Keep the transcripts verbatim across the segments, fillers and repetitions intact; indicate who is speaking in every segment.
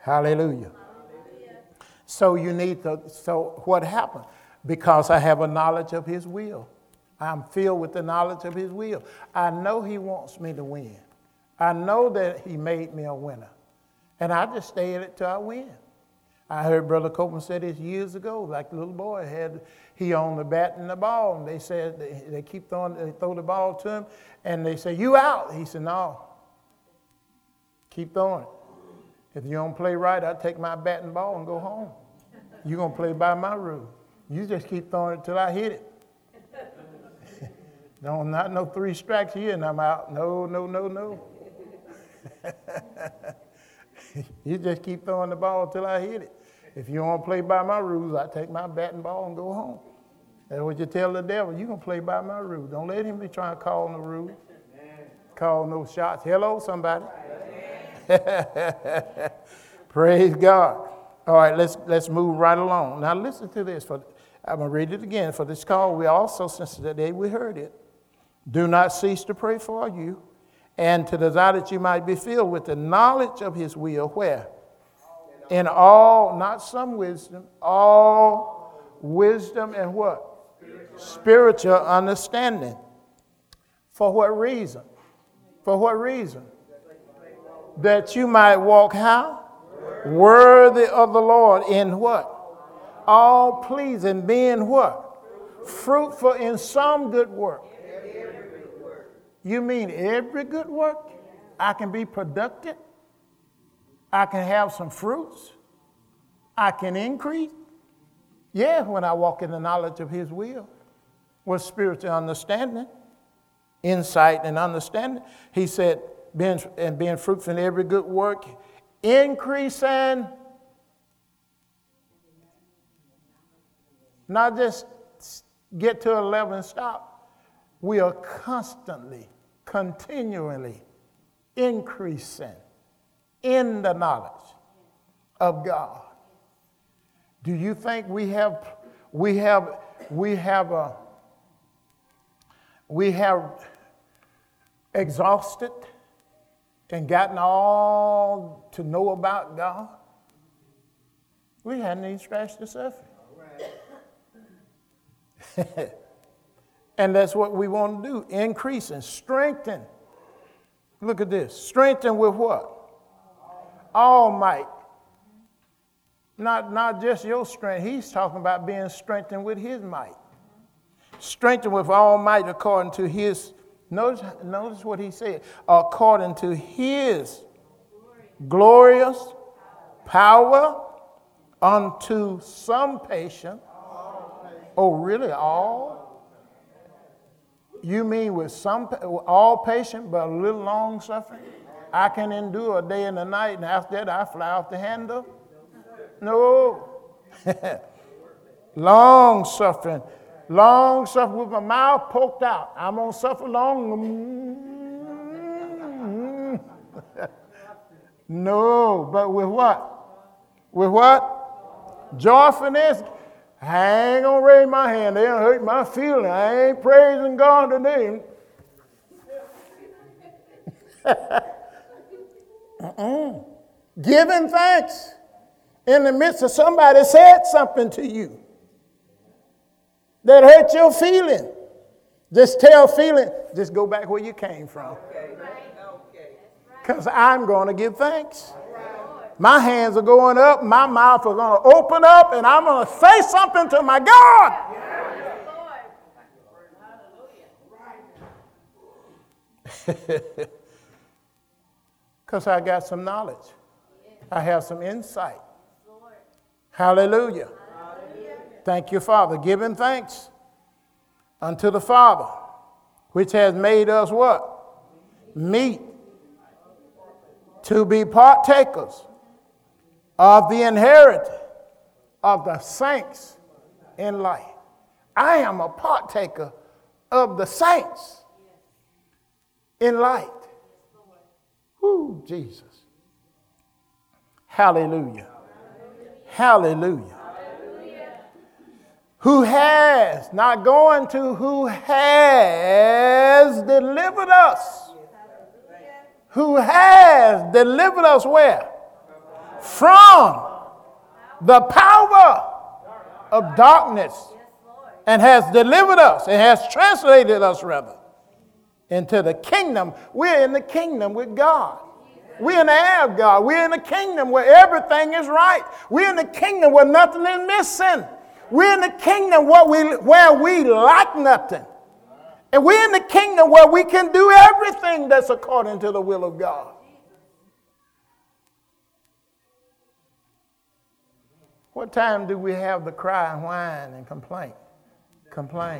Speaker 1: Hallelujah. So you need to, so what happened? Because I have a knowledge of his will. I'm filled with the knowledge of his will. I know he wants me to win. I know that he made me a winner. And I just stay in it till I win. I heard Brother Copeland say this years ago, like the little boy had, he owned the bat and the ball, and they said, they, they keep throwing, they throw the ball to him, and they say, you out. He said, no, keep throwing it. If you don't play right, I'll take my bat and ball and go home. You're going to play by my rule. You just keep throwing it till I hit it. No, not no three strikes here and I'm out. No, no, no, no. You just keep throwing the ball till I hit it. If you don't want to play by my rules, I take my bat and ball and go home. That's what you tell the devil. You're going to play by my rules. Don't let him be trying to call no rules. Call no shots. Hello, somebody. Praise God. All right, let's let's move right along. Now listen to this. For I'm going to read it again. For this call, we also, since the day we heard it, do not cease to pray for you and to desire that you might be filled with the knowledge of his will. Where? In all, not some wisdom, all wisdom and what? Spiritual, Spiritual understanding. For what reason? For what reason? That you might walk how? Worthy of the Lord in what? All pleasing, being what? Fruitful in some good work. You mean every good work? I can be productive. I can have some fruits. I can increase. Yeah, when I walk in the knowledge of his will with spiritual understanding, insight and understanding. He said, being, and being fruitful in every good work, increase and not just get to a level and stop. We are constantly, continually increasing in the knowledge of God. Do you think we have we have we have a we have exhausted and gotten all to know about God? We hadn't even scratched the surface. And that's what we want to do, increase and strengthen. Look at this, strengthen with what? All might. Not, not just your strength. He's talking about being strengthened with his might. Strengthened with all might according to his, notice, notice what he said, according to his glorious power unto some patience. Oh, really? All? You mean with some, all patient, but a little long suffering? I can endure a day and a night, and after that I fly off the handle? No. Long suffering. Long suffering with my mouth poked out. I'm going to suffer long. No, but with what? With what? Joyfulness. I ain't going to raise my hand. They'll hurt my feeling. I ain't praising God today. uh-uh. Giving thanks in the midst of somebody said something to you that hurt your feeling. Just tell feeling, just go back where you came from. Because I'm going to give thanks. My hands are going up, my mouth is going to open up, and I'm going to say something to my God. Because I got some knowledge. I have some insight. Hallelujah. Thank you, Father. Giving thanks unto the Father, which has made us what? Meet to be partakers of the inheritance of the saints in light. I am a partaker of the saints in light. Woo, Jesus. Hallelujah. Hallelujah. Hallelujah. Who has, not going to, who has delivered us. Who has delivered us where? from the power of darkness and has delivered us, and has translated us rather, into the kingdom. We're in the kingdom with God. We're in the air of God. We're in the kingdom where everything is right. We're in the kingdom where nothing is missing. We're in the kingdom where we, where we lack nothing. And we're in the kingdom where we can do everything that's according to the will of God. What time do we have the cry and whine and complaint? Complain.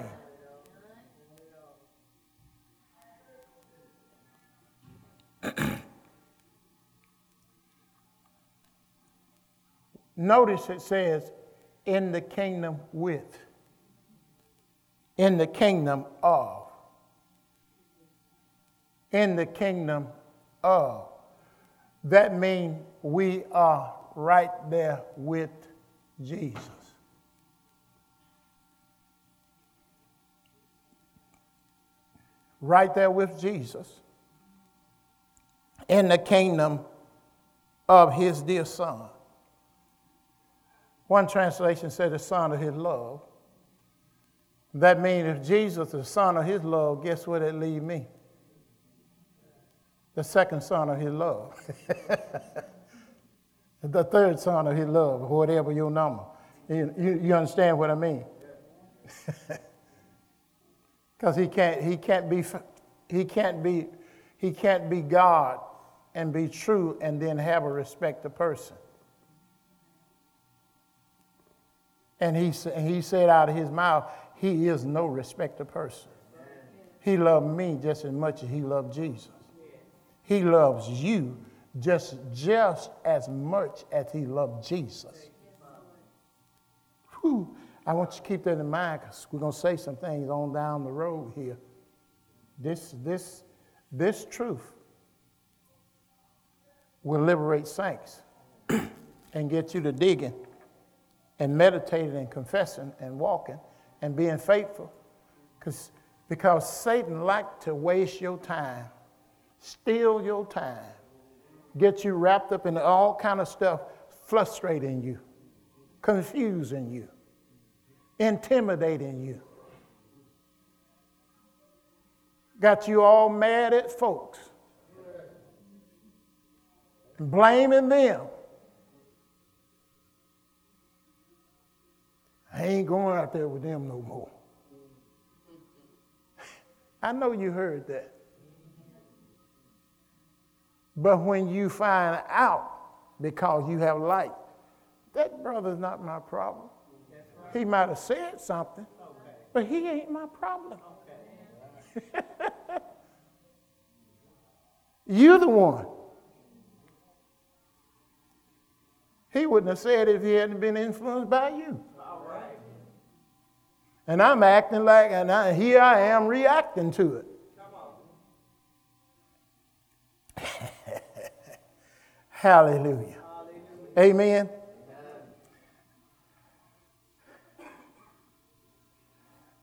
Speaker 1: Notice it says, in the kingdom with. In the kingdom of. In the kingdom of. That means we are right there with Jesus. Right there with Jesus. In the kingdom of his dear son. One translation said the son of his love. That means if Jesus is the son of his love, guess where that leave me? The second son of his love. The third son of his love, or whatever your number. You, you, you understand what I mean? Because he can't, he can't be, he can't be, he can't be God and be true and then have a respect to person. And he, he said out of his mouth, he is no respecter person. He loved me just as much as he loved Jesus. He loves you just, just as much as he loved Jesus. Whew. I want you to keep that in mind because we're going to say some things on down the road here. This, this, this truth will liberate saints and get you to digging and meditating and confessing and walking and being faithful. Because because Satan likes to waste your time, steal your time, get you wrapped up in all kind of stuff, frustrating you, confusing you, intimidating you. Got you all mad at folks, blaming them. I ain't going out there with them no more. I know you heard that. But when you find out because you have light, that brother's not my problem. He might have said something, but he ain't my problem. You're the one. He wouldn't have said it if he hadn't been influenced by you. And I'm acting like, and I, here I am reacting to it. Hallelujah. Hallelujah. Amen.